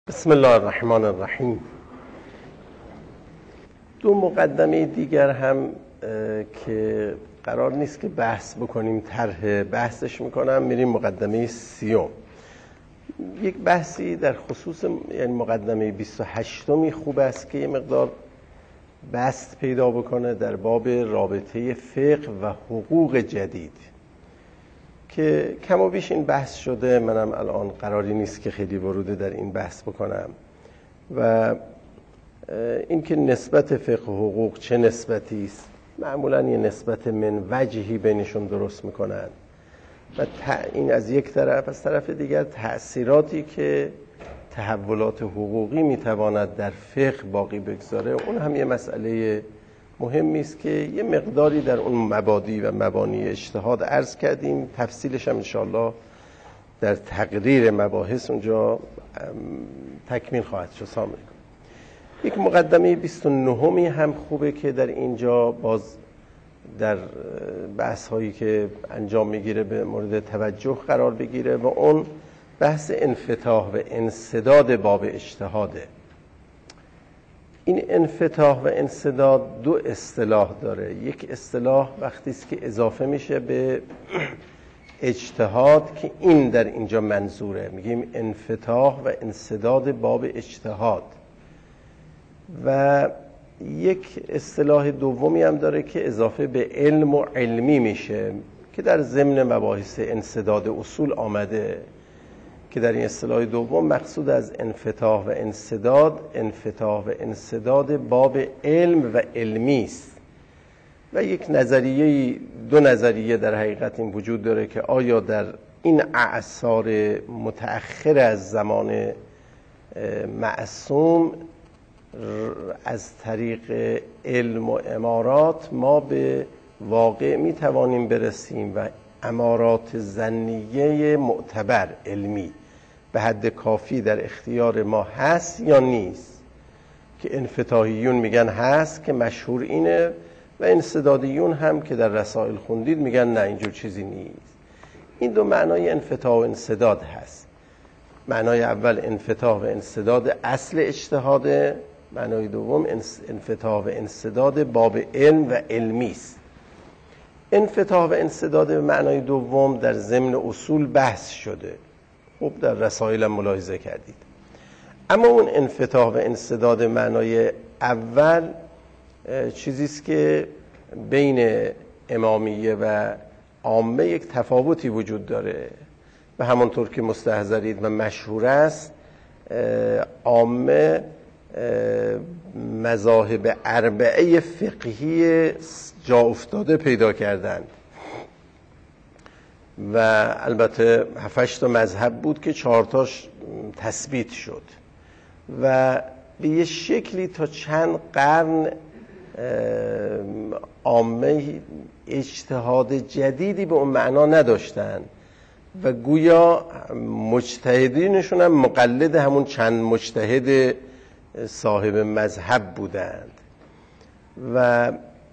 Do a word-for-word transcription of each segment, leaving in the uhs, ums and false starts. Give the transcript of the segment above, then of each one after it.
بسم الله الرحمن الرحیم. دو مقدمه دیگر هم که قرار نیست که بحث بکنیم طرح بحثش میکنم. میریم مقدمه سیوم. یک بحثی در خصوص یعنی مقدمه بیست و هشتمی خوب است که یه مقدار بسط پیدا بکنه در باب رابطه فقه و حقوق جدید که کم و بیش این بحث شده. منم الان قراری نیست که خیلی ورود در این بحث بکنم و اینکه نسبت فقه و حقوق چه نسبتی است. معمولا یه نسبت من وجهی بینشون درست میکنن و این از یک طرف، از طرف دیگر تأثیراتی که تحولات حقوقی میتواند در فقه باقی بگذاره، اون هم یه مسئله مهمی است که یه مقداری در اون مبادی و مبانی اجتهاد عرض کردیم. تفصیلش هم انشاءالله در تقریر مباحث اونجا تکمیل خواهد شد. سلام علیکم. یک مقدمه بیست و نهمی هم خوبه که در اینجا باز در بحث هایی که انجام میگیره به مورد توجه قرار بگیره و اون بحث انفتاح و انسداد باب اجتهاده. این انفتاح و انسداد دو اصطلاح داره. یک اصطلاح وقتی است که اضافه میشه به اجتهاد که این در اینجا منظوره، میگیم انفتاح و انسداد باب اجتهاد. و یک اصطلاح دومی هم داره که اضافه به علم و علمی میشه که در ضمن مباحث انسداد اصول آمده که در این اصطلاح دوم مقصود از انفتاح و انسداد انفتاح و انسداد باب علم و علمی است. و یک نظریه دو نظریه در حقیقت این وجود داره که آیا در این اعصار متأخر از زمان معصوم از طریق علم و امارات ما به واقع می توانیم برسیم و امارات ظنیه معتبر علمی به حد کافی در اختیار ما هست یا نیست، که انفتاحیون میگن هست که مشهور اینه و انسدادیون هم که در رسائل خوندید میگن نه اینجور چیزی نیست. این دو معنای انفتاح و انسداد هست. معنای اول انفتاح و انسداد اصل اجتهاده، معنای دوم انفتاح و انسداد باب علم و علمی است. انفتاح و انسداد به معنای دوم در ضمن اصول بحث شده، خوب در رسائل هم ملاحظه کردید. اما اون انفتاح و انسداد معنای اول چیزیست که بین امامیه و عامه یک تفاوتی وجود داره و همونطور که مستحضرید و مشهور است، عامه مذاهب اربعه فقهی جا افتاده پیدا کردند و البته هفتش تا مذهب بود که چهارتاش تثبیت شد و به یه شکلی تا چند قرن عامه اجتهاد جدیدی به اون معنا نداشتن و گویا مجتهدینشون هم مقلد همون چند مجتهد صاحب مذهب بودند و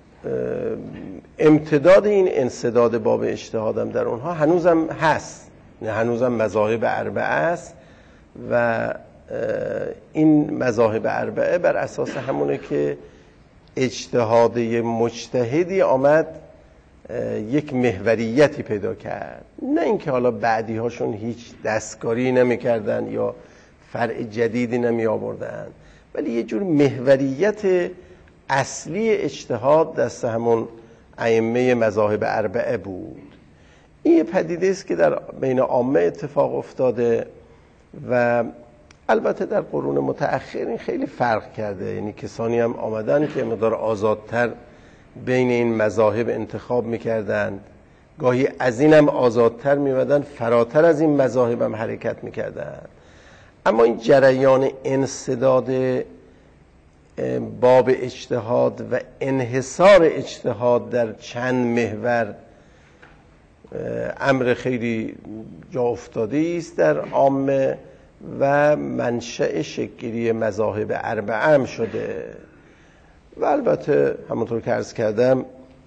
امتداد این انسداد باب اجتهادم در اونها هنوزم هست، نه هنوزم مذاهب اربعه است و این مذاهب اربعه بر اساس همونه که اجتهاد مجتهدی آمد یک محوریتی پیدا کرد، نه اینکه حالا بعدی هاشون هیچ دستکاری نمی کردن یا فرع جدیدی نمی آوردن، ولی یه جور محوریت اصلی اجتهاد دست همون ائمه مذاهب اربعه بود. این یه پدیده است که در بین عامه اتفاق افتاده و البته در قرون متأخر این خیلی فرق کرده. یعنی کسانی هم آمدن که مقدار آزادتر بین این مذاهب انتخاب میکردن، گاهی از این هم آزادتر میمدن، فراتر از این مذاهب هم حرکت میکردن. اما این جریان انسداد باب اجتهاد و انحصار اجتهاد در چند محور امر خیلی جا افتاده است در عامه و منشأ شکل‌گیری مذاهب اربعه هم شده و البته همونطور که عرض کردم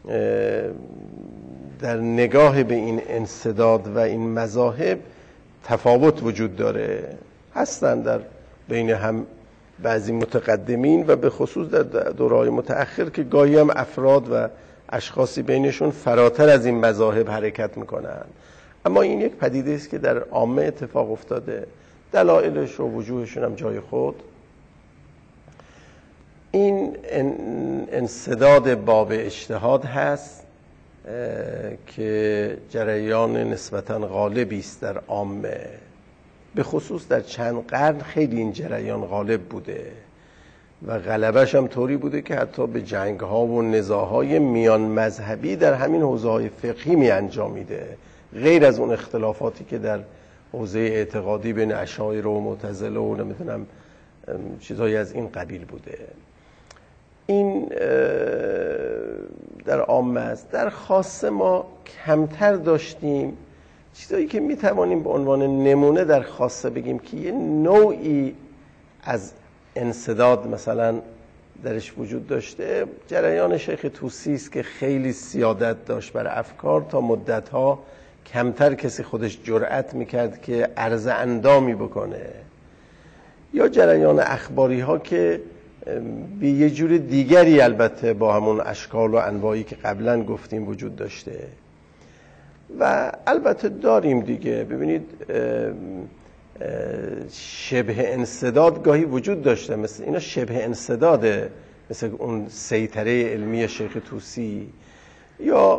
در نگاه به این انسداد و این مذاهب تفاوت وجود داره. هستن در بین هم بعضی متقدمین و به خصوص در دوره‌های متأخر که گاهی هم افراد و اشخاصی بینشون فراتر از این مذاهب حرکت میکنن. اما این یک پدیده است که در عامه اتفاق افتاده، دلایلش و وجوهشون هم جای خود. این انسداد باب اجتهاد هست که جریان نسبتاً غالبی است در عامه، به خصوص در چند قرن خیلی این جریان غالب بوده و غلبش هم طوری بوده که حتی به جنگ‌ها و نزاع‌های میان مذهبی در همین حوزه‌های فقهی می انجامیده، غیر از اون اختلافاتی که در حوزه اعتقادی بین اشاعره و معتزله و نمیدونم چیزایی از این قبیل بوده. این در عامه است. در خاصه ما کمتر داشتیم چیزایی که میتوانیم به عنوان نمونه در خاصه بگیم که یه نوعی از انسداد مثلا درش وجود داشته. جریان شیخ طوسی است که خیلی سیادت داشت بر افکار، تا مدتها کمتر کسی خودش جرأت میکرد که عرض اندامی بکنه. یا جریان اخباری ها که به یه جور دیگری البته با همون اشکال و انواعی که قبلا گفتیم وجود داشته و البته داریم دیگه. ببینید شبه انسداد گاهی وجود داشته، مثل اینا شبه انسداده، مثل اون سیطره علمی شیخ طوسی، یا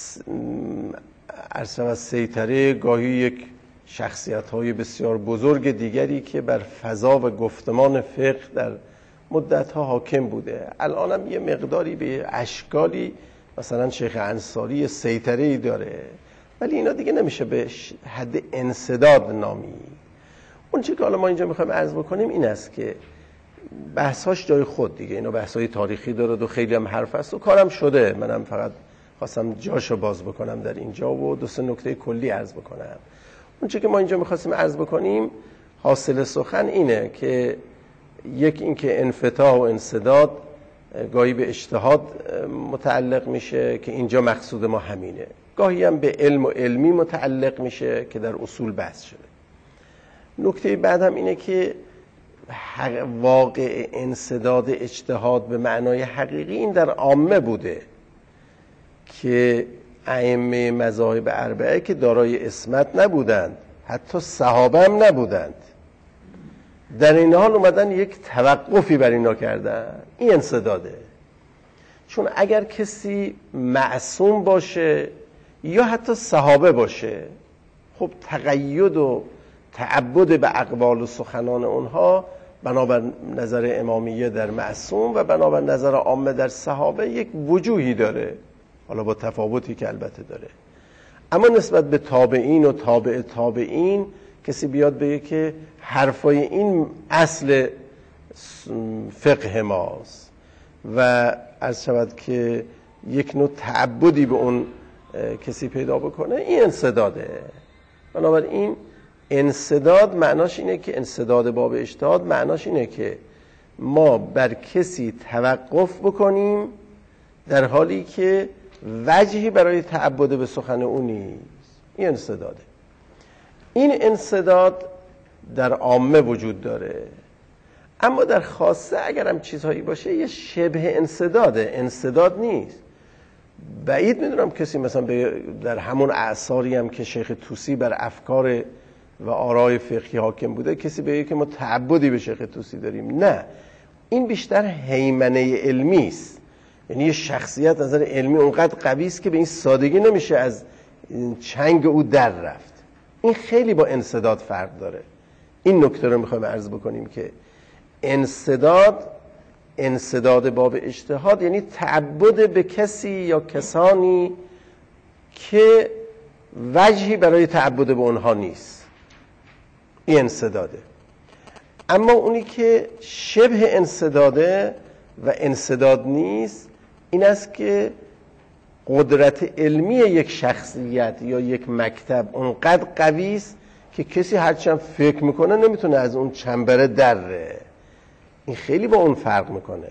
عرضم از سیطره گاهی یک شخصیت‌های بسیار بزرگ دیگری که بر فضا و گفتمان فقه در مدت‌ها حاکم بوده. الان هم یه مقداری به اشکالی مثلا شیخ انصاری سیطره‌ای داره، ولی اینا دیگه نمیشه به حد انسداد نامی. اون چیزی که حالا ما اینجا میخوایم عرض بکنیم این است که بحثاش جای خود دیگه، اینا بحثای تاریخی داره و خیلی هم حرف است و کارم شده. منم فقط خواستم جاشو باز بکنم در اینجا و دو سه نکته کلی عرض بکنم. اون چیزی که ما اینجا میخواستیم عرض بکنیم حاصل سخن اینه که یک این که انفتاح و انسداد گاهی به اجتهاد متعلق میشه که اینجا مقصود ما همینه، گاهی هم به علم و علمی متعلق میشه که در اصول بحث شده. نکته بعد هم اینه که واقع انسداد اجتهاد به معنای حقیقی این در عامه بوده که ائمه مذاهب اربعه که دارای عصمت نبودند، حتی صحابه هم نبودند، در این حال اومدن یک توقفی بر اینا کردن. این انسداده. چون اگر کسی معصوم باشه یا حتی صحابه باشه، خب تقید و تعبد به اقوال و سخنان اونها بنابر نظر امامیه در معصوم و بنابر نظر عامه در صحابه یک وجوهی داره، حالا با تفاوتی که البته داره. اما نسبت به تابعین و تابع تابعین کسی بیاد بگه که حرفای این اصل فقه ماست و عرض شود که یک نوع تعبدی به اون کسی پیدا بکنه، این انسداده. بنابراین انسداد معناش اینه که انسداد باب اجتهاد معناش اینه که ما بر کسی توقف بکنیم در حالی که وجهی برای تعبد به سخن اون نیست. این انسداده. این انسداد در عامه وجود داره، اما در خاصه اگر هم چیزهایی باشه یه شبه انسداده، انسداد نیست. بعید میدونم کسی مثلا در همون اعصاری هم که شیخ طوسی بر افکار و آرای فقهی حاکم بوده کسی بگه که ما تعبدی به شیخ طوسی داریم. نه، این بیشتر هیمنه علمی است. یعنی یه شخصیت از نظر علمی اونقدر قوی است که به این سادگی نمیشه از چنگ او در رفت. این خیلی با انسداد فرق داره. این نکته رو میخوایم عرض بکنیم که انسداد انسداد باب اجتهاد یعنی تعبد به کسی یا کسانی که وجهی برای تعبد به اونها نیست. این انسداده. اما اونی که شبه انسداده و انسداد نیست این است که قدرت علمی یک شخصیت یا یک مکتب اونقدر قوی است که کسی هرچند فکر میکنه نمیتونه از اون چنبره دره. این خیلی با اون فرق میکنه.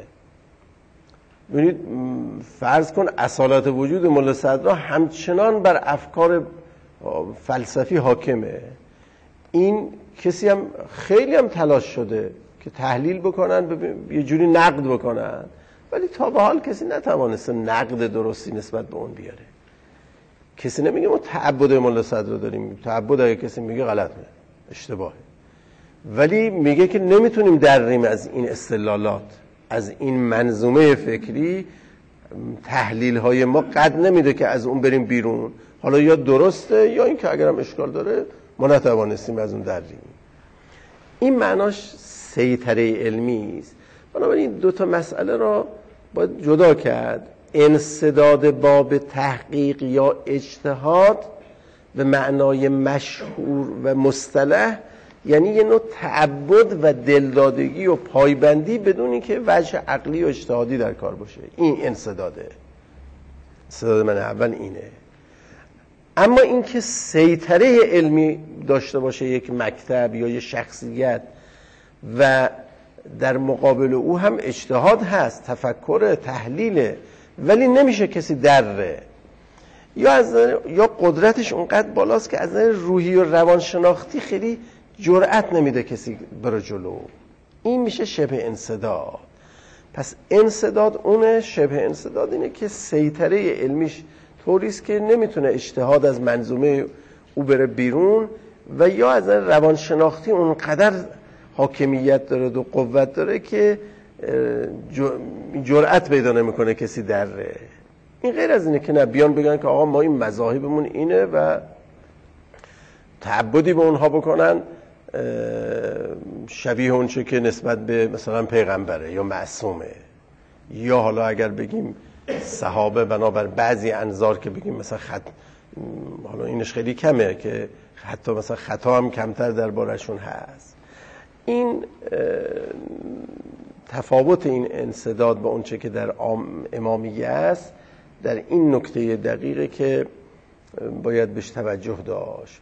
ببینید فرض کن اصالت وجود ملا صدرا همچنان بر افکار فلسفی حاکمه، این کسی هم خیلی هم تلاش شده که تحلیل بکنن، یه جوری نقد بکنن، ولی تا به حال کسی نتوانسته نقد درستی نسبت به اون بیاره. کسی نمیگه ما تعبد ملا صدر داریم، تعبد اگه کسی میگه غلطه، اشتباهه، ولی میگه که نمیتونیم درریم از این استدلالات، از این منظومه فکری تحلیل های ما قد نمیده که از اون بریم بیرون، حالا یا درسته یا این که اگرم اشکال داره ما نتوانستیم از اون درریم. این معناش سیطره علمی است. بنابراین دو تا مسئله را باید جدا کرد. انسداد باب تحقیق یا اجتهاد به معنای مشهور و مصطلح یعنی یه نوع تعبد و دلدادگی و پایبندی بدون اینکه وجه عقلی و اجتهادی در کار باشه. این انسداده. انسداد من اول اینه. اما اینکه سیطره علمی داشته باشه یک مکتب یا یک شخصیت و در مقابل او هم اجتهاد هست، تفکر، تحلیل، ولی نمیشه کسی دره، یا از یا قدرتش اونقدر بالاست که از نظر روحی و روانشناختی خیلی جرأت نمیده کسی بره جلو. این میشه شبه انسداد. پس انسداد اونه، شبه انسداد اینه که سیطره علمیش طوریست که نمیتونه اجتهاد از منظومه او بره بیرون و یا از نظر روانشناختی اونقدر حاکمیت داره و قوت داره که جرأت پیدا نمیکنه کسی دره. این غیر از اینه که نه بیان بگن که آقا ما این مذاهبمون اینه و تعبدی به اونها بکنن شبیه اونچه که نسبت به مثلا پیغمبره یا معصومه، یا حالا اگر بگیم صحابه بنابر بعضی انظار که بگیم مثلا خط، حالا اینش خیلی کمه که حتی مثلا خطا هم کمتر دربارشون هست. این تفاوت این انسداد با اونچه که در امامیه است در این نکته دقیقه که باید بهش توجه داشت.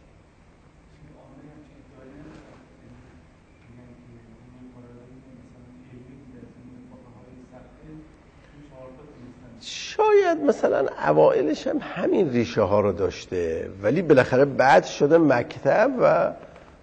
شاید مثلا اوائلش هم همین ریشه ها رو داشته، ولی بالاخره بعد شده مکتب و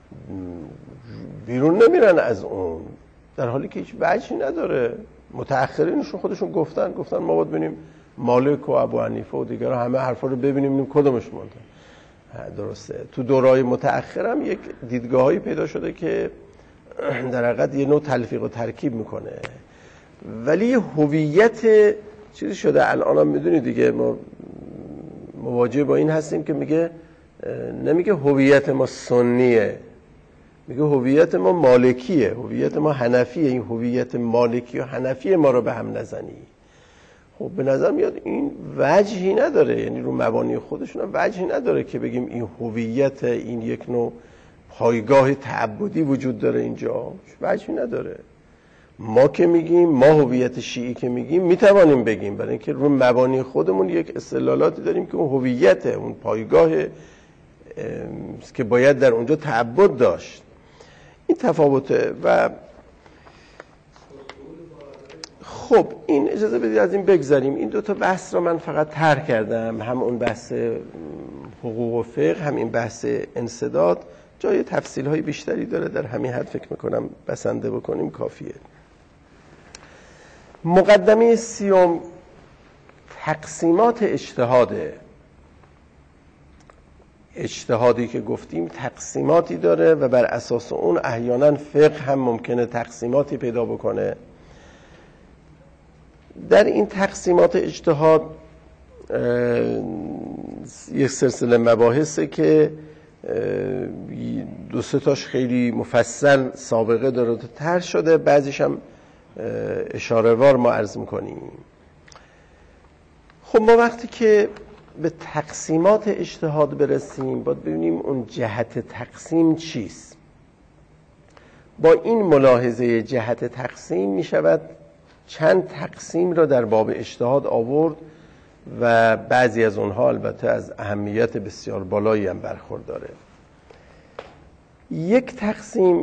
بیرون نمیرن از اون، در حالی که هیچ وجهی نداره. متأخرینشون خودشون گفتن گفتن ما باید ببینیم مالک و ابو حنیفه و دیگر همه حرفا رو ببینیم ببینیم کدومش مونده. درسته. تو دورای متأخر هم یک دیدگاهایی پیدا شده که در حقیقت یه نوع تلفیق و ترکیب میکنه، ولی هویت چیزی شده. الان هم میدونی دیگه ما مواجه با این هستیم که میگه نمیگه هویت ما سنیه، میگه هویت ما مالکیه، هویت ما حنفیه. این هویت مالکی و حنفی ما رو به هم نزنی. خب به نظر میاد این وجهی نداره، یعنی رو مبانی خودشون هم وجهی نداره که بگیم این هویت، این یک نوع پایگاه تعبدی وجود داره اینجا، وجهی نداره. ما که میگیم، ما هویت شیعی که میگیم میتوانیم بگیم، برای اینکه رو مبانی خودمون یک استدلالاتی داریم که اون هویته، اون پایگاه که باید در اونجا تعبد داشت. این تفاوته. و خب این اجازه بدید از این بگذاریم. این دو تا بحث را من فقط طرح کردم، هم اون بحث حقوق و فقه، هم این بحث انسداد. جای تفصیل های بیشتری داره، در همین حد فکر میکنم بسنده بکنیم کافیه. مقدمه سیوم تقسیمات اجتهاده. اجتهادی که گفتیم تقسیماتی داره و بر اساس اون احیانا فقه هم ممکنه تقسیماتی پیدا بکنه. در این تقسیمات اجتهاد یک سلسله مباحثه که دو سه تاش خیلی مفصل سابقه داره و طرح شده، بعضیش هم اشاره وار ما عرض میکنیم. خب ما وقتی که به تقسیمات اجتهاد برسیم باید ببینیم اون جهت تقسیم چیست. با این ملاحظه جهت تقسیم می شود چند تقسیم را در باب اجتهاد آورد و بعضی از اونها البته از اهمیت بسیار بالایی هم برخورداره. یک تقسیم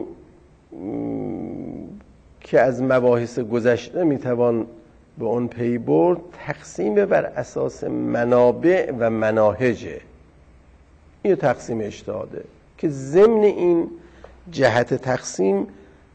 که از مباحث گذشته میتوان به اون پی برد، تقسیم بر اساس منابع و مناهجه. این تقسیم اجتهاده. که ضمن این جهت تقسیم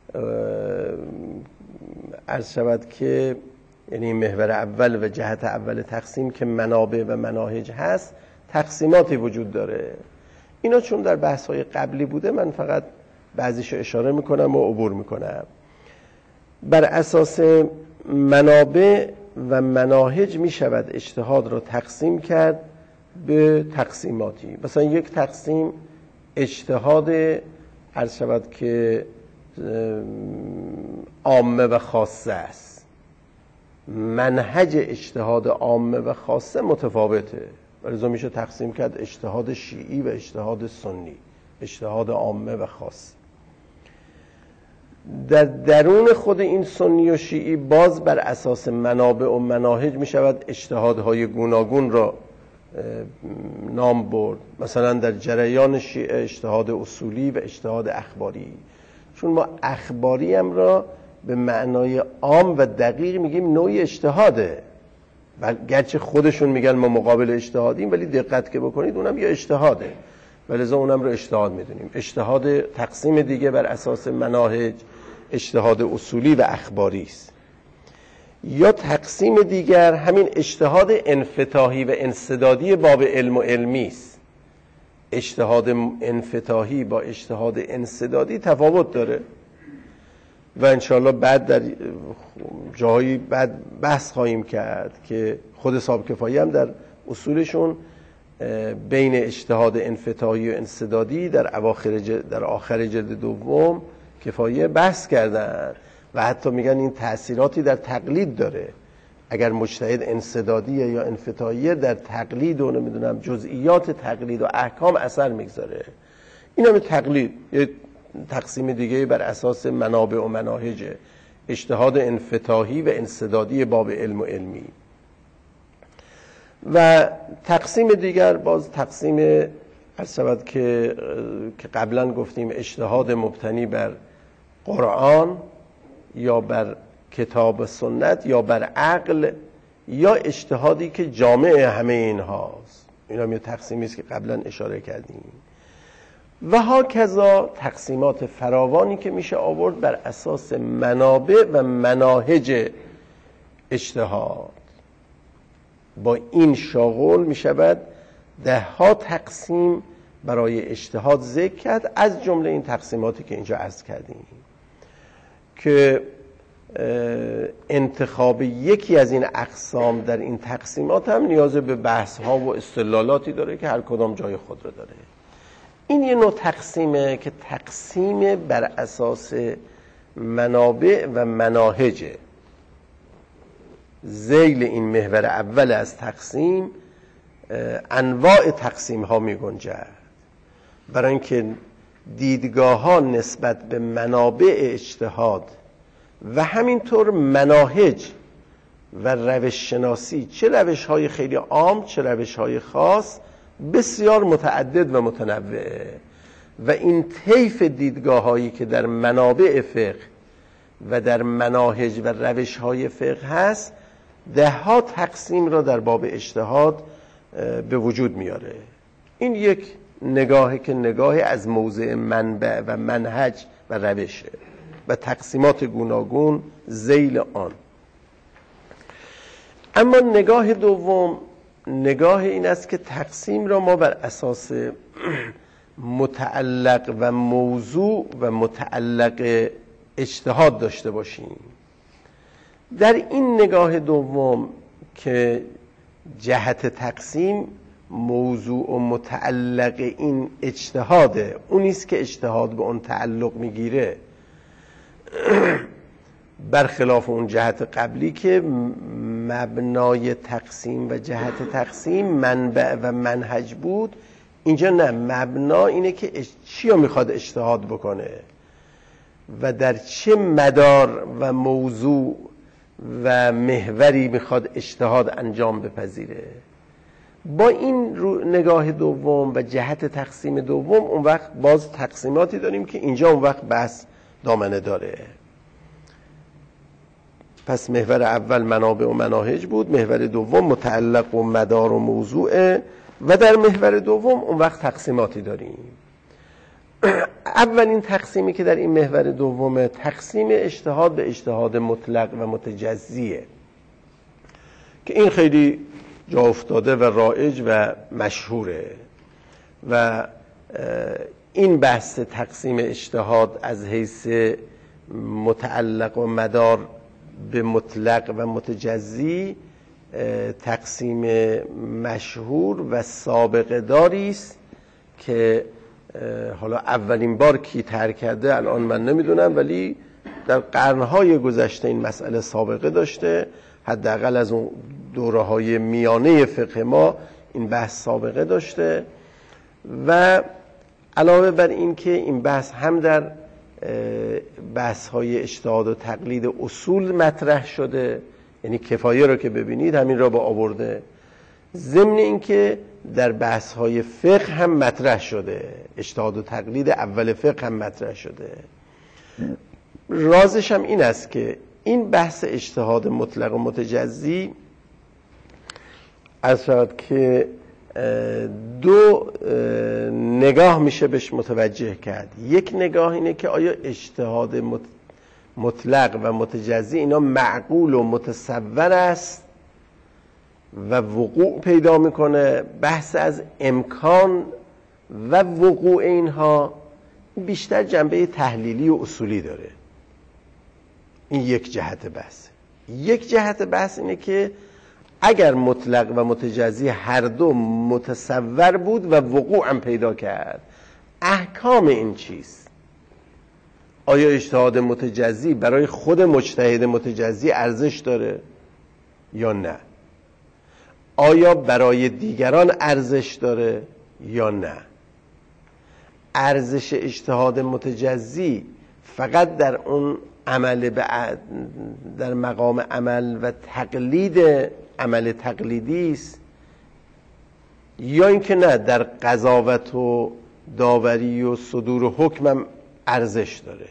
عرض شود که یعنی محور اول و جهت اول تقسیم که منابع و مناهج هست، تقسیماتی وجود داره. اینا چون در بحث‌های قبلی بوده من فقط بعضیشو اشاره میکنم و عبور میکنم. بر اساس منابع و مناهج میشود اجتهاد را تقسیم کرد به تقسیماتی. مثلا یک تقسیم اجتهاد عرض شود که عامه و خاصه است. منهج اجتهاد عامه و خاصه متفاوته، ولذا میشه تقسیم کرد اجتهاد شیعی و اجتهاد سنی، اجتهاد عامه و خاص. در درون خود این سنی و شیعی باز بر اساس منابع و مناهج میشود اجتهادهای گوناگون را نام برد. مثلا در جریان شیعه اجتهاد اصولی و اجتهاد اخباری، چون ما اخباری هم را به معنای عام و دقیق میگیم نوعی اجتهاده، گرچه خودشون میگن ما مقابل اجتهادیم، ولی دقت که بکنید اونم یه اجتهاده، ولذا اونم رو اجتهاد میدونیم. اجتهاد تقسیم دیگه بر اساس مناهج اجتهاد اصولی و اخباری است. یا تقسیم دیگر همین اجتهاد انفتاحی و انسدادی باب علم و علمی است. اجتهاد انفتاحی با اجتهاد انسدادی تفاوت داره و انشاءالله بعد در جاهایی بعد بحث خواهیم کرد که خود صاحب کفایی هم در اصولشون بین اجتهاد انفتاحی و انسدادی در اواخر در آخر جلد دوم کفایی بحث کردن و حتی میگن این تأثیراتی در تقلید داره. اگر مجتهد انسدادیه یا انفتاحیه در تقلید و نمیدونم جزئیات تقلید و احکام اثر میگذاره. این هم تقلید، یه تقسیم دیگه بر اساس منابع و مناهج اجتهاد انفتاحی و انسدادی باب علم و علمی. و تقسیم دیگر باز تقسیم عرض شود که که قبلا گفتیم اجتهاد مبتنی بر قرآن یا بر کتاب سنت یا بر عقل یا اجتهادی که جامع همه اینهاست. این هم یه تقسیمی است که قبلا اشاره کردیم. و هاکذا تقسیمات فراوانی که میشه آورد بر اساس منابع و مناهج اجتهاد. با این شاغل میشود ده ها تقسیم برای اجتهاد ذکر کرد، از جمله این تقسیماتی که اینجا عرض کردیم که انتخاب یکی از این اقسام در این تقسیمات هم نیاز به بحث ها و استدلالاتی داره که هر کدام جای خود رو داره. این یه نوع تقسیمه که تقسیم بر اساس منابع و مناهجه. ذیل این محور اول از تقسیم انواع تقسیم ها می گنجد، برای اینکه دیدگاه ها نسبت به منابع اجتهاد و همینطور مناهج و روش شناسی، چه روش های خیلی عام چه روش های خاص، بسیار متعدد و متنوعه و این طیف دیدگاه هایی که در منابع فقه و در مناهج و روش های فقه هست ده ها تقسیم را در باب اجتهاد به وجود میاره. این یک نگاهی که نگاهی از موضع منبع و منهج و روشه و تقسیمات گوناگون ذیل آن. اما نگاه دوم نگاه این است که تقسیم را ما بر اساس متعلق و موضوع و متعلق اجتهاد داشته باشیم. در این نگاه دوم که جهت تقسیم موضوع و متعلق این اجتهاده، اونیست که اجتهاد به اون تعلق میگیره، برخلاف اون جهت قبلی که مبنای تقسیم و جهت تقسیم منبع و منهج بود. اینجا نه، مبنا اینه که چی رو میخواد اجتهاد بکنه و در چه مدار و موضوع و محوری میخواد اجتهاد انجام بپذیره. با این نگاه دوم و جهت تقسیم دوم اون وقت باز تقسیماتی داریم که اینجا اون وقت بحث دامنه داره. پس محور اول منابع و مناهج بود، محور دوم متعلق و مدار و موضوع و در محور دوم اون وقت تقسیماتی داریم. اولین تقسیمی که در این محور دومه تقسیم اجتهاد به اجتهاد مطلق و متجزیه که این خیلی جا افتاده و رایج و مشهوره و این بحث تقسیم اجتهاد از حیث متعلق و مدار به مطلق و متجزی تقسیم مشهور و سابقه داری است که حالا اولین بار کی طرح کرده الان من نمیدونم، ولی در قرنهای گذشته این مسئله سابقه داشته، حداقل از اون دوره‌های میانه فقه ما این بحث سابقه داشته و علاوه بر این که این بحث هم در بحث‌های اجتهاد و تقلید اصول مطرح شده، یعنی کفایه رو که ببینید همین را با آورده، ضمن این که در بحث‌های فقه هم مطرح شده، اجتهاد و تقلید اول فقه هم مطرح شده. رازش هم این است که این بحث اجتهاد مطلق و متجزی از شاید که دو نگاه میشه بهش متوجه کرد. یک نگاه اینه که آیا اجتهاد مطلق و متجزی اینا معقول و متصور است و وقوع پیدا میکنه، بحث از امکان و وقوع اینها بیشتر جنبه تحلیلی و اصولی داره. این یک جهت بحث. یک جهت بحث اینه که اگر مطلق و متجزی هر دو متصور بود و وقوع هم پیدا کرد، احکام این چیست؟ آیا اجتهاد متجزی برای خود مجتهد متجزی ارزش داره یا نه؟ آیا برای دیگران ارزش داره یا نه؟ ارزش اجتهاد متجزی فقط در اون عمل در مقام عمل و تقلید عمل تقلیدی است یا اینکه نه در قضاوت و داوری و صدور و حکم هم ارزش داره؟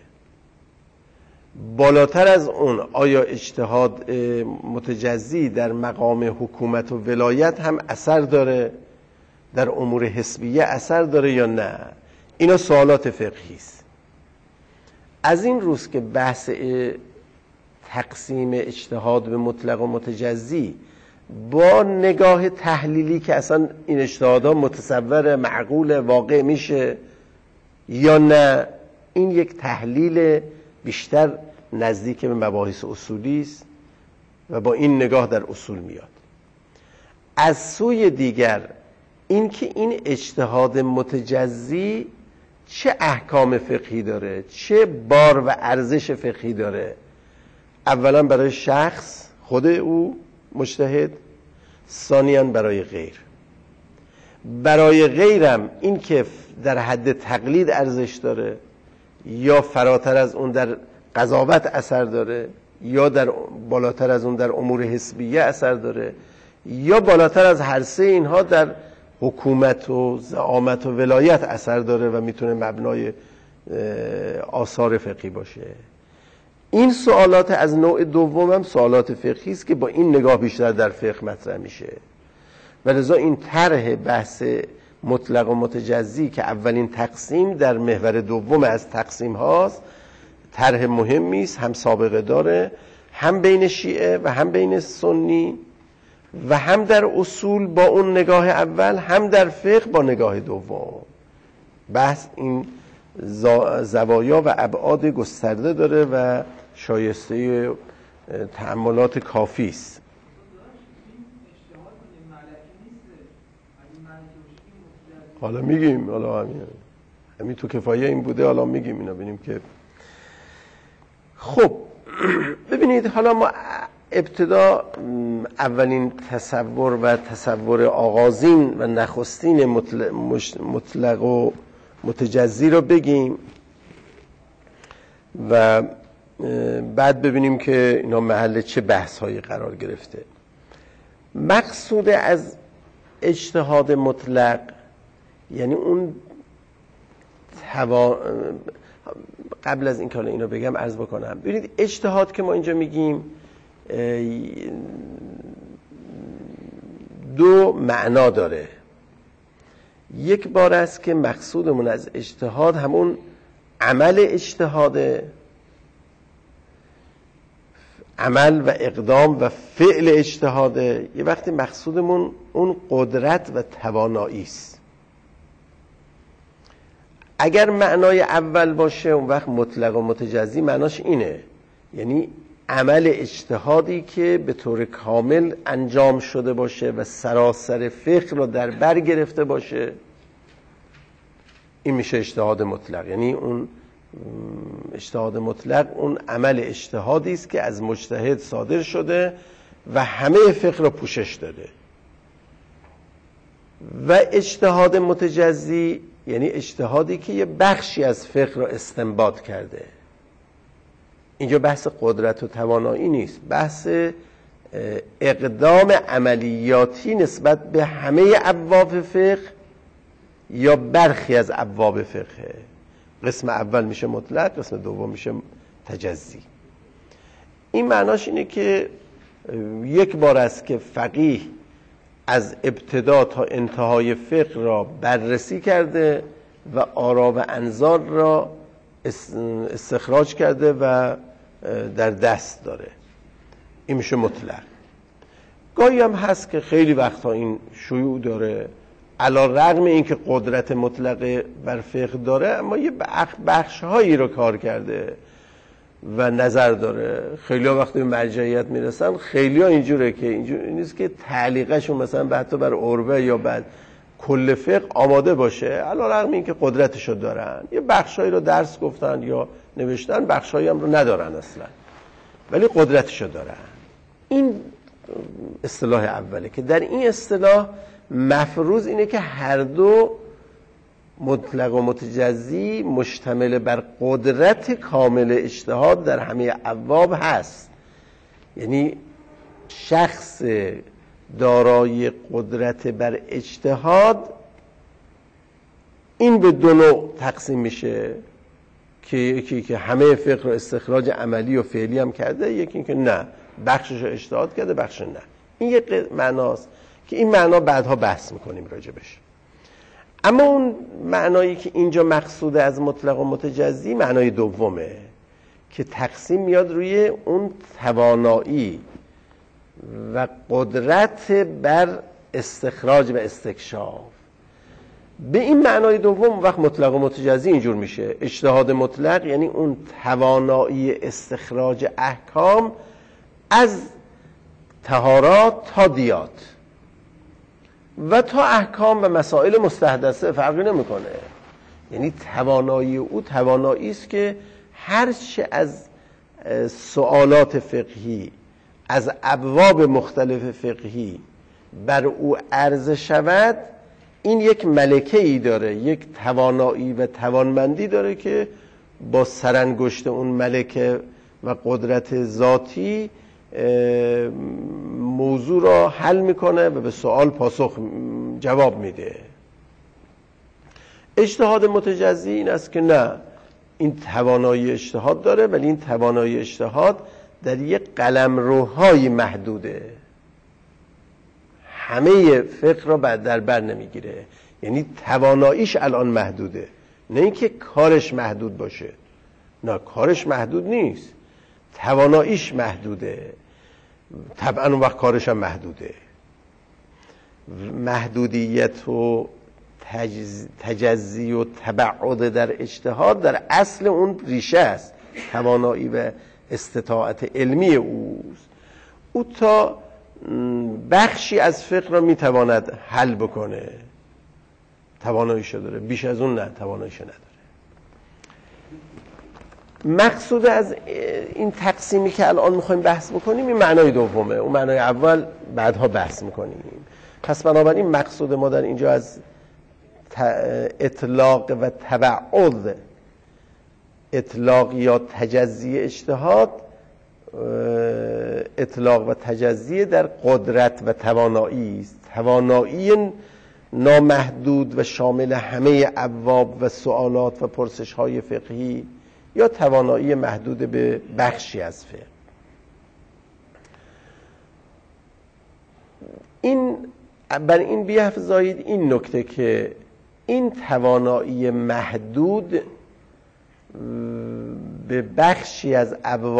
بالاتر از اون آیا اجتهاد متجزی در مقام حکومت و ولایت هم اثر داره، در امور حسبیه اثر داره یا نه؟ اینا سوالات فقهی است. از این روز که بحث تقسیم اجتهاد به مطلق و متجزی با نگاه تحلیلی که اصلا این اجتهادها متصور معقول واقع میشه یا نه، این یک تحلیل بیشتر نزدیک به مباحث اصولی است و با این نگاه در اصول میاد. از سوی دیگر اینکه این اجتهاد متجزی چه احکام فقهی داره، چه بار و ارزش فقهی داره، اولا برای شخص خود او مجتهد، ثانیاً برای غیر. برای غیرم این که در حد تقلید ارزش داره یا فراتر از اون در قضاوت اثر داره یا در بالاتر از اون در امور حسبیه اثر داره یا بالاتر از هر سه اینها در حکومت و زعامت و ولایت اثر داره و میتونه مبنای آثار فقهی باشه. این سوالات از نوع دوم هم سوالات فقهی است که با این نگاه بیشتر در فقه مطرح میشه و لذا این طرح بحث مطلق و متجزی که اولین تقسیم در محور دوم از تقسیم هاست طرح مهمی است، هم سابقه داره، هم بین شیعه و هم بین سنی و هم در اصول با اون نگاه اول، هم در فقه با نگاه دوم. بحث این زوایا و ابعاد گسترده داره و شایسته تأملات کافی است. حالا میگیم، حالا همین همین تو کفایه این بوده، حالا میگیم اینا ببینیم که خب ببینید. حالا ما ابتدا اولین تصور و تصور آغازین و نخستین مطلق, مطلق و متجزی رو بگیم و بعد ببینیم که اینا محل چه بحث هایی قرار گرفته. مقصود از اجتهاد مطلق یعنی اون توا... قبل از این که اینو بگم عرض بکنم، ببینید اجتهاد که ما اینجا میگیم دو معنا داره. یک بار است که مقصودمون از اجتهاد همون عمل اجتهاده، عمل و اقدام و فعل اجتهاده، یه وقتی مقصودمون اون قدرت و توانایی است. اگر معنای اول باشه اون وقت مطلق و متجزی معناش اینه، یعنی عمل اجتهادی که به طور کامل انجام شده باشه و سراسر فقه رو در بر گرفته باشه، این میشه اجتهاد مطلق. یعنی اون اجتهاد مطلق اون عمل اجتهادی است که از مجتهد صادر شده و همه فقه رو پوشش داده. و اجتهاد متجزی یعنی اجتهادی که یه بخشی از فقه رو استنباط کرده. اینجا بحث قدرت و توانایی نیست، بحث اقدام عملیاتی نسبت به همه ابواب فقه یا برخی از ابواب فقه. قسم اول میشه مطلق، قسم دوم میشه تجزی. این معناش اینه که یک بار است که فقیه از ابتدا تا انتهای فقه را بررسی کرده و آرا و انظار را استخراج کرده و در دست داره، این میشه مطلق. گاهی هم هست که خیلی وقتا این شیوع داره، علی رغم این که قدرت مطلقه بر فقه داره اما یه بخش هایی رو کار کرده و نظر داره. خیلی ها وقتی به مرجعیت میرسن خیلی ها اینجوره که اینجور نیست که تعلیقشون مثلا به حتی بر عربه یا بعد کل فقه آماده باشه، علی رغم این که قدرتشو دارن. یه بخشایی رو درس گفتن یا نوشتن، بخشایی هم رو ندارن اصلا ولی قدرتشو دارن. این اصطلاح اوله که در این اصطلاح مفروض اینه که هر دو مطلق و متجزی مشتمل بر قدرت کامل اجتهاد در همه ابواب هست. یعنی شخص دارای قدرت بر اجتهاد این به دو نوع تقسیم میشه که یکی که همه فقه رو استخراج عملی و فعلی هم کرده، یکی این که نه بخشش رو اجتهاد کرده بخش نه. این یک معناست که این معنا بعدها بحث میکنیم راجبش. اما اون معنایی که اینجا مقصوده از مطلق و متجزی معنای دومه که تقسیم میاد روی اون توانایی و قدرت بر استخراج و استکشاف. به این معنای دوم وقت مطلق و متجزی اینجور میشه. اجتهاد مطلق یعنی اون توانایی استخراج احکام از طهارات تا دیات و تا احکام و مسائل مستحدثه، فرقی نمیکنه. یعنی توانایی او توانایی است که هر چه از سوالات فقهی از ابواب مختلف فقهی بر او عرضه شود، این یک ملکه ای داره، یک توانایی و توانمندی داره که با سرانگشت اون ملکه و قدرت ذاتی موضوع را حل میکنه و به سوال پاسخ جواب میده. اجتهاد متجزی این است که نه، این توانایی اجتهاد داره ولی این توانایی اجتهاد در یک قلمروهای محدوده، همه فقه را در بر نمیگیره. یعنی تواناییش الان محدوده، نه اینکه کارش محدود باشه. نه، کارش محدود نیست، تواناییش محدوده. طبعا اون وقت کارش هم محدوده. محدودیت و تجز... تجزی و تبعد در اجتهاد در اصل اون ریشه است، توانایی و استطاعت علمی اوست. او تا بخشی از فقه را میتواند حل بکنه، تواناییشو داره، بیش از اون نه، تواناییشو نداره. مقصود از این تقسیمی که الان میخوایم بحث بکنیم این معنای دومه، اون معنای اول بعدها بحث میکنیم. پس بنابراین مقصود ما در اینجا از اطلاق و تبعد، اطلاق یا تجزی اجتهاد، اطلاق و تجزی در قدرت و توانایی است. توانایی نامحدود و شامل همه ابواب و سوالات و پرسش های فقهی یا توانایی محدود به بخشی از فقه. این بر این بیفزایید این نکته که این توانایی محدود به بخشی از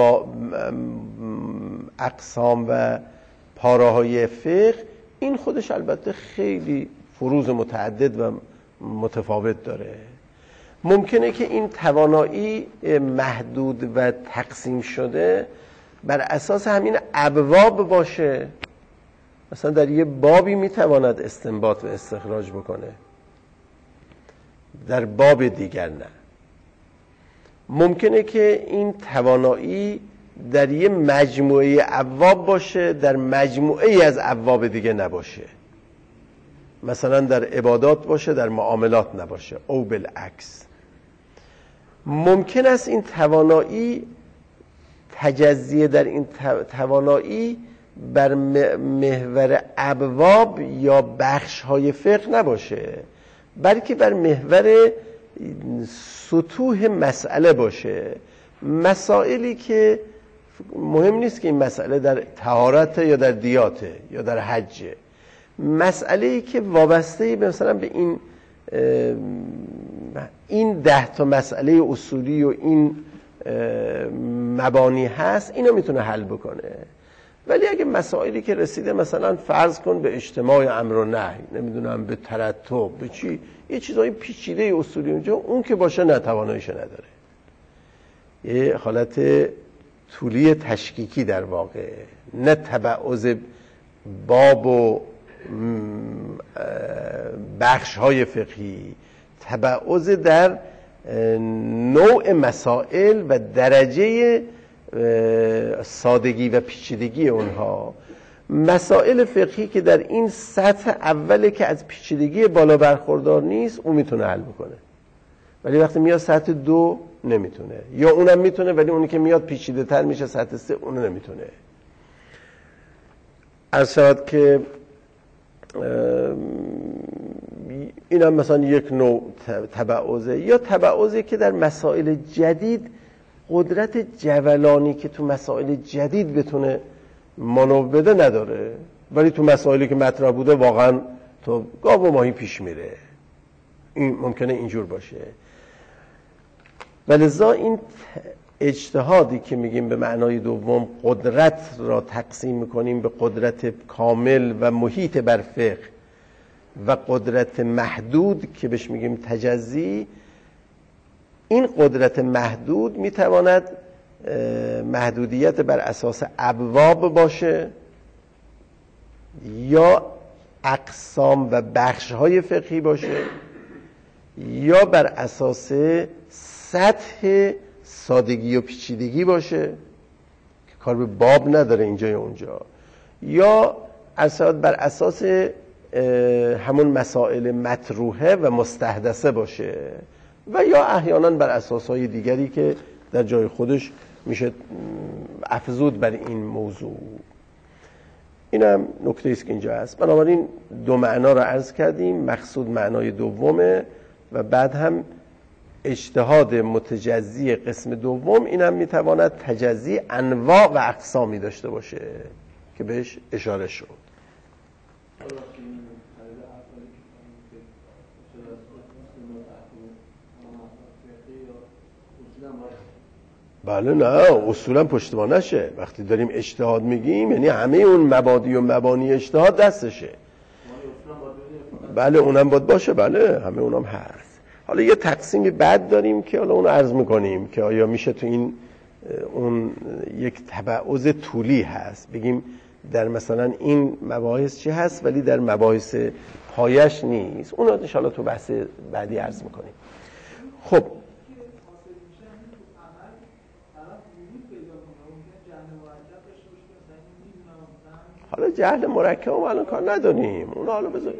اقسام و پاراهای فقه، این خودش البته خیلی فروز متعدد و متفاوت داره. ممکنه که این توانایی محدود و تقسیم شده بر اساس همین ابواب باشه، مثلا در یه بابی میتواند استنباط و استخراج بکنه، در باب دیگر نه. ممکنه که این توانایی در یه مجموعه ابواب باشه، در مجموعه از ابواب دیگه نباشه، مثلا در عبادات باشه در معاملات نباشه، او بالعکس. ممکن است این توانایی تجزیه در این توانایی بر محور ابواب یا بخش‌های فقه نباشه، بلکه بر محور سطوح مسئله باشه. مسائلی که مهم نیست که این مسئله در طهارت یا در دیاته یا در حجه، مسئله‌ای که وابسته مثلا به این این ده تا مسئله اصولی و این مبانی هست، اینو میتونه حل بکنه. ولی اگه مسائلی که رسیده مثلا فرض کن به اجتماع امر و نهی، نمیدونم به ترتب، به چی، یه چیزای پیچیده اصولی اونجا، اون که باشه نه تواناییش نداره، یه حالت طولی تشکیکی در واقع، نه تبعض باب و بخش های فقهی، تبعض در نوع مسائل و درجه سادگی و پیچیدگی اونها. مسائل فقهی که در این سطح اوله که از پیچیدگی بالا برخوردار نیست، اون میتونه حل بکنه، ولی وقتی میاد سطح دو نمیتونه، یا اونم میتونه ولی اونی که میاد پیچیده تر میشه سطح سه، اونو نمیتونه. عرض شود که این هم مثلا یک نوع تبعضه، یا تبعضی که در مسائل جدید قدرت جولانی که تو مسائل جدید بتونه مانور بده نداره، ولی تو مسائلی که مطرح بوده واقعا تو گاو و ماهی پیش میره. این ممکنه اینجور باشه. ولذا این اجتهادی که میگیم به معنای دوم قدرت را تقسیم میکنیم به قدرت کامل و محیط بر فقه و قدرت محدود که بهش میگیم تجزی، این قدرت محدود میتواند محدودیت بر اساس ابواب باشه یا اقسام و بخش‌های فقهی باشه، یا بر اساس سطح سادگی و پیچیدگی باشه که کار به باب نداره اینجا یا اونجا، یا اصلا بر اساس همون مسائل مطروحه و مستحدثه باشه، و یا احیانا بر اساسهای دیگری که در جای خودش میشه افزود بر این موضوع. این هم نکته است که اینجا هست. بنابراین دو معنا رو عرض کردیم، مقصود معنای دومه و بعد هم اجتهاد متجزی قسم دوم، این هم میتواند تجزی انواع و اقسامی داشته باشه که بهش اشاره شد. بله، نه اصولا پشتوانه نشه. وقتی داریم اجتهاد میگیم یعنی همه اون مبادی و مبانی اجتهاد دستشه. بله اونم باید باشه، بله همه اونم هست. حالا یه تقسیمی بعد داریم که حالا اونو عرض میکنیم که آیا میشه تو این اون یک تبعض طولی هست، بگیم در مثلا این مباحث چی هست ولی در مباحث پایش نیست. اونو ان شاءالله تو بحث بعدی عرض میکنیم. خب حالا جهل مرکب هم الان کار نداریم، اونو حالا بذار.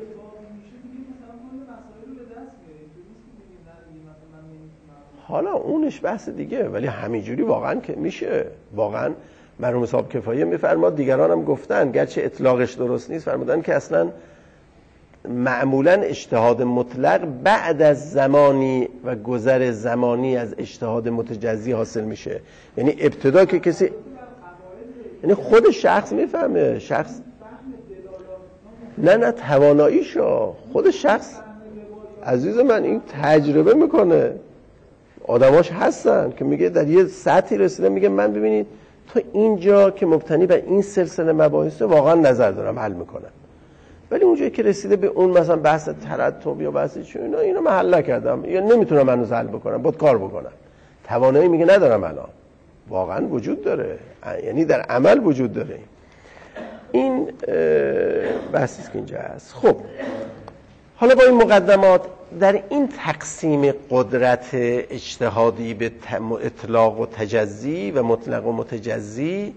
حالا اونش بحث دیگه، ولی همینجوری واقعا که میشه. واقعا مرحوم صاحب کفایه میفرماد، دیگران هم گفتن گرچه اطلاقش درست نیست، فرمودن که اصلا معمولا اجتهاد مطلق بعد از زمانی و گذر زمانی از اجتهاد متجزی حاصل میشه. یعنی ابتدا که کسی، یعنی خود شخص میفهمه، شخص نه نه تواناییشو خود شخص عزیز من این تجربه میکنه. آدماش هستن که میگه در یه سطحی رسیده، میگه من ببینید تا اینجا که مبتنی بر این سلسله مباحث واقعا نظر دارم، حل میکنم. ولی اونجایی که رسیده به اون مثلا بحث ترتب یا بحث چون اینا اینو من حل نکردم یا نمیتونم هنوز حل بکنم، باید کار بکنم. توانایی میگه ندارم الان. واقعا وجود داره، یعنی در عمل وجود داره. این بحثی که اینجا هست. خب حالا با این مقدمات در این تقسیم قدرت اجتهادی به اطلاق و تجزی و مطلق و متجزی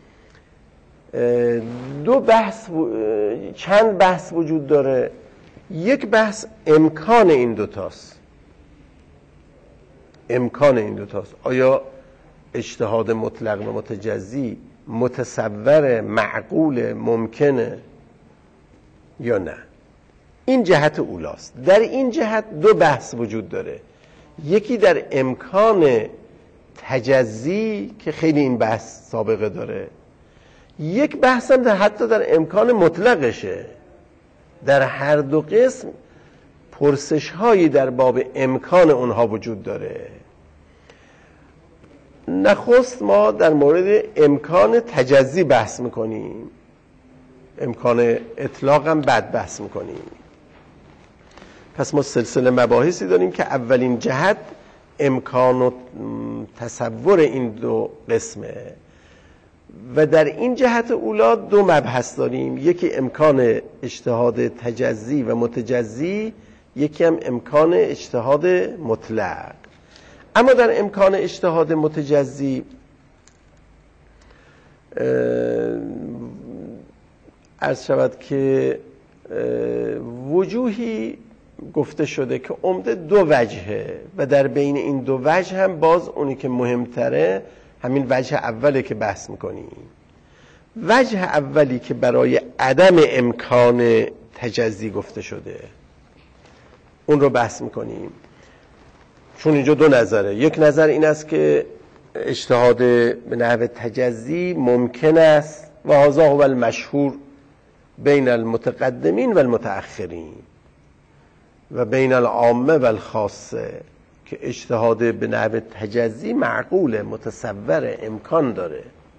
دو بحث چند بحث وجود داره. یک بحث امکان این دوتاست. امکان این دوتاست. آیا اجتهاد مطلق و متجزی متصور، معقول، ممکنه یا نه؟ این جهت اولاست. در این جهت دو بحث وجود داره. یکی در امکان تجزی که خیلی این بحث سابقه داره. یک بحث هم در حتی در امکان مطلقشه. در هر دو قسم پرسش هایی در باب امکان اونها وجود داره. نخست ما در مورد امکان تجزی بحث میکنیم، امکان اطلاق هم بعد بحث میکنیم. پس ما سلسله مباحثی داریم که اولین جهت امکان و تصور این دو قسمه و در این جهت اولا دو مبحث داریم. یکی امکان اجتهاد تجزی و متجزی، یکی هم امکان اجتهاد مطلق. اما در امکان اجتهاد متجزی عرض شود که وجوهی گفته شده که عمده دو وجهه و در بین این دو وجه هم باز اونی که مهمتره همین وجه اوله که بحث میکنیم. وجه اولی که برای عدم امکان تجزی گفته شده اون رو بحث میکنیم، چون اینجا دو نظره. یک نظر این است که اجتهاد به نحو تجزی ممکن است و هذا هو المشهور بین المتقدمین و المتأخرین و بین العامه و الخاصه، که اجتهاد به نحو تجزی معقول، متصور، امکان داره.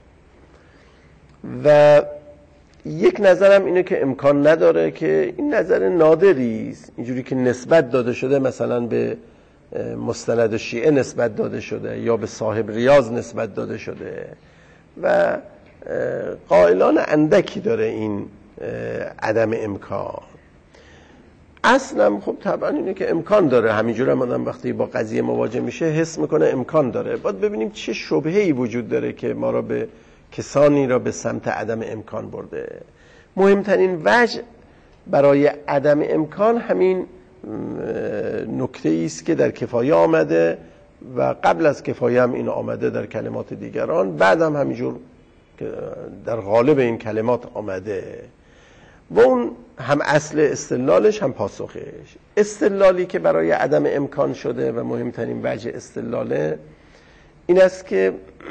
و یک نظرم اینه که امکان نداره، که این نظر نادری است، اینجوری که نسبت داده شده، مثلا به مستند شیعه نسبت داده شده یا به صاحب ریاض نسبت داده شده و قائلان اندکی داره این عدم امکان. اصلا خب طبعا اینه که امکان داره. همینجور هم آدم وقتی با قضیه مواجه میشه حس میکنه امکان داره. باید ببینیم چه شبهه‌ای وجود داره که ما را به کسانی را به سمت عدم امکان برده. مهمترین وجه برای عدم امکان همین نکته است که در کفایه آمده و قبل از کفایه هم این آمده در کلمات دیگران، بعد هم همینجور در غالب این کلمات آمده و اون هم اصل استدلالش هم پاسخش. استدلالی که برای عدم امکان شده و مهمترین وجه استدلاله این است که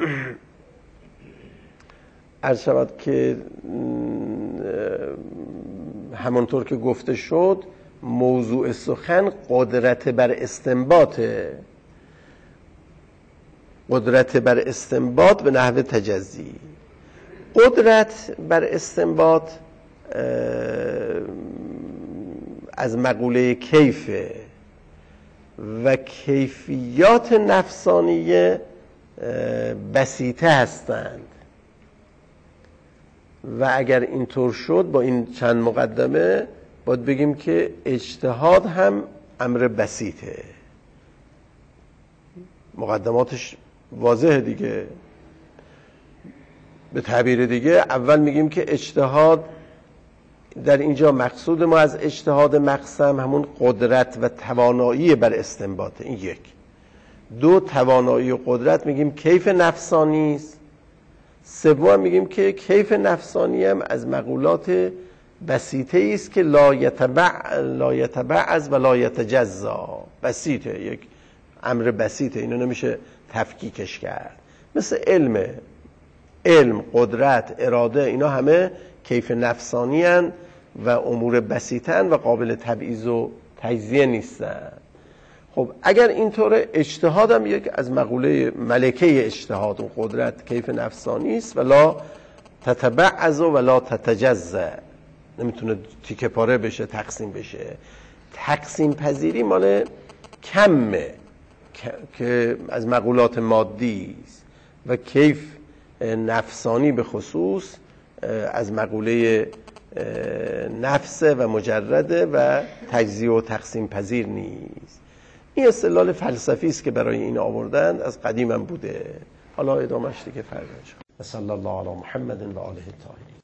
عرض شود که همونطور که گفته شد موضوع سخن قدرت بر استنباط، قدرت بر استنباط به نحو تجزی. قدرت بر استنباط از مقوله کیفه و کیفیات نفسانیه بسیطه هستند و اگر اینطور شد با این چند مقدمه باید بگیم که اجتهاد هم امر بسیطه. مقدماتش واضحه دیگه. به تعبیر دیگه اول میگیم که اجتهاد در اینجا مقصود ما از اجتهاد مقسم همون قدرت و توانایی بر استنباطه. این یک. دو، توانایی و قدرت میگیم کیف نفسانی است. سوم میگیم که کیف نفسانی هم از مقولات بسیطه است که لا یتبع لا یتبعض و لا یتجزا. بسیطه، یک امر بسیطه، اینو نمیشه تفکیکش کرد. مثل علم علم، قدرت، اراده، اینا همه کیف نفسانی هن و امور بسیطن و قابل تبعیض و تجزیه نیستن. خب اگر اینطوره، اجتهادم یک از مقوله ملکه اجتهاد و قدرت کیف نفسانی است، ولا تتبعض ولا تتجزأ، نمیتونه تیکه پاره بشه، تقسیم بشه. تقسیم پذیری مال کمه که از مقولات مادی است و کیف نفسانی به خصوص از مقوله نفسه و مجرده و تجزیه و تقسیم پذیر نیست. این استدلال فلسفی است که برای این آوردن، از قدیم هم بوده. حالا ادامهش دیگه فرق داره. صلی الله علی محمد و آله الطاهرین.